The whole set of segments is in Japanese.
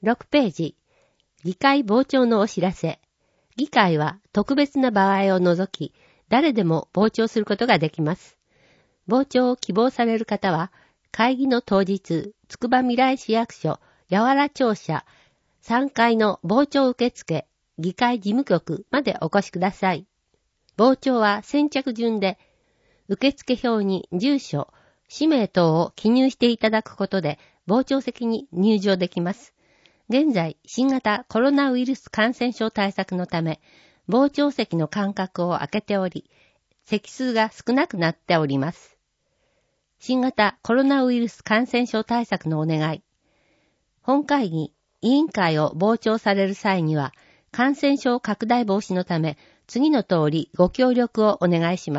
6ページ。議会傍聴のお知らせ。議会は特別な場合を除き、誰でも傍聴することができます。傍聴を希望される方は、会議の当日、つくばみらい市役所、八原庁舎、3階の傍聴受付、議会事務局までお越しください。傍聴は先着順で、受付表に住所、氏名等を記入していただくことで、傍聴席に入場できます。現在、新型コロナウイルス感染症対策のため、傍聴席の間隔を空けており、席数が少なくなっております。新型コロナウイルス感染症対策のお願い。本会議、委員会を傍聴される際には、感染症拡大防止のため、次の通りご協力をお願いします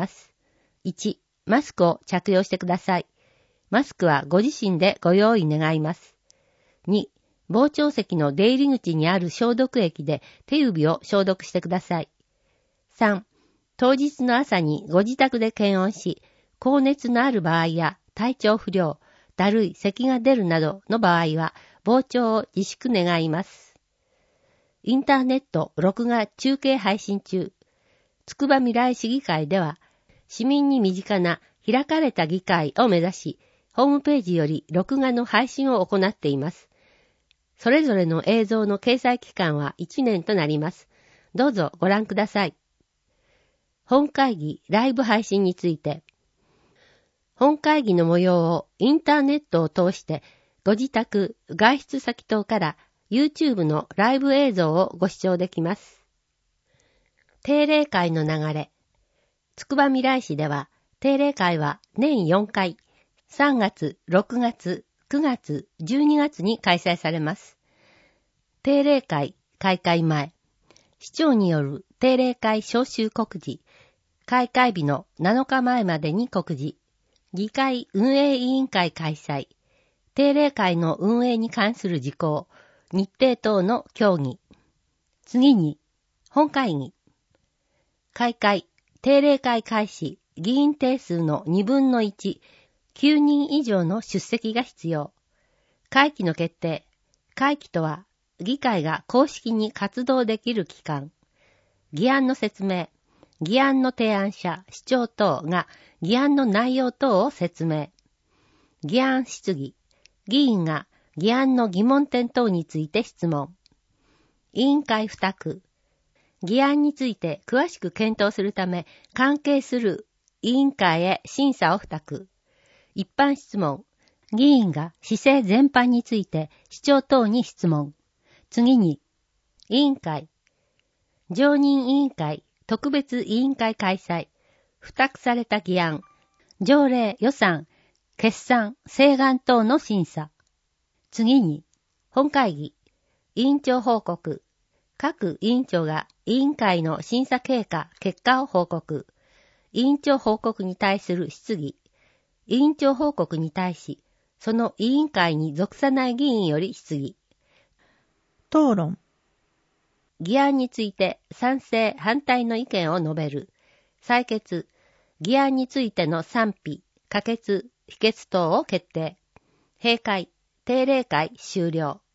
。1、マスクを着用してください。マスクはご自身でご用意願います。2、傍聴席の出入り口にある消毒液で手指を消毒してください。3、当日の朝にご自宅で検温し、高熱のある場合や体調不良、だるい、咳が出るなどの場合は、傍聴を自粛願います。インターネット録画中継配信中。つくばみらい市議会では、市民に身近な開かれた議会を目指し、ホームページより録画の配信を行っています。それぞれの映像の掲載期間は1年となります。どうぞご覧ください。本会議ライブ配信について。本会議の模様をインターネットを通してご自宅、外出先等から YouTube のライブ映像をご視聴できます。定例会の流れ。つくばみらい市では定例会は年4回、3月、6月、9月、12月に開催されます。定例会開会前、市長による定例会招集告示、開会日の7日前までに告示、議会運営委員会開催、定例会の運営に関する事項、日程等の協議。次に、本会議。開会、定例会開始、議員定数の2分の1、9人以上の出席が必要。会期の決定。会期とは、議会が公式に活動できる期間。議案の説明。議案の提案者、市長等が議案の内容等を説明。議案質疑。議員が議案の疑問点等について質問。委員会付託。議案について詳しく検討するため、関係する委員会へ審査を付託。一般質問。議員が市政全般について市長等に質問。次に、委員会。常任委員会、特別委員会開催。付託された議案。条例、予算、決算、請願等の審査。次に、本会議。委員長報告。各委員長が委員会の審査経過、結果を報告。委員長報告に対する質疑。委員長報告に対し、その委員会に属さない議員より質疑。 討論。 議案について賛成・反対の意見を述べる。採決。議案についての賛否、可決、否決等を決定。閉会。定例会終了。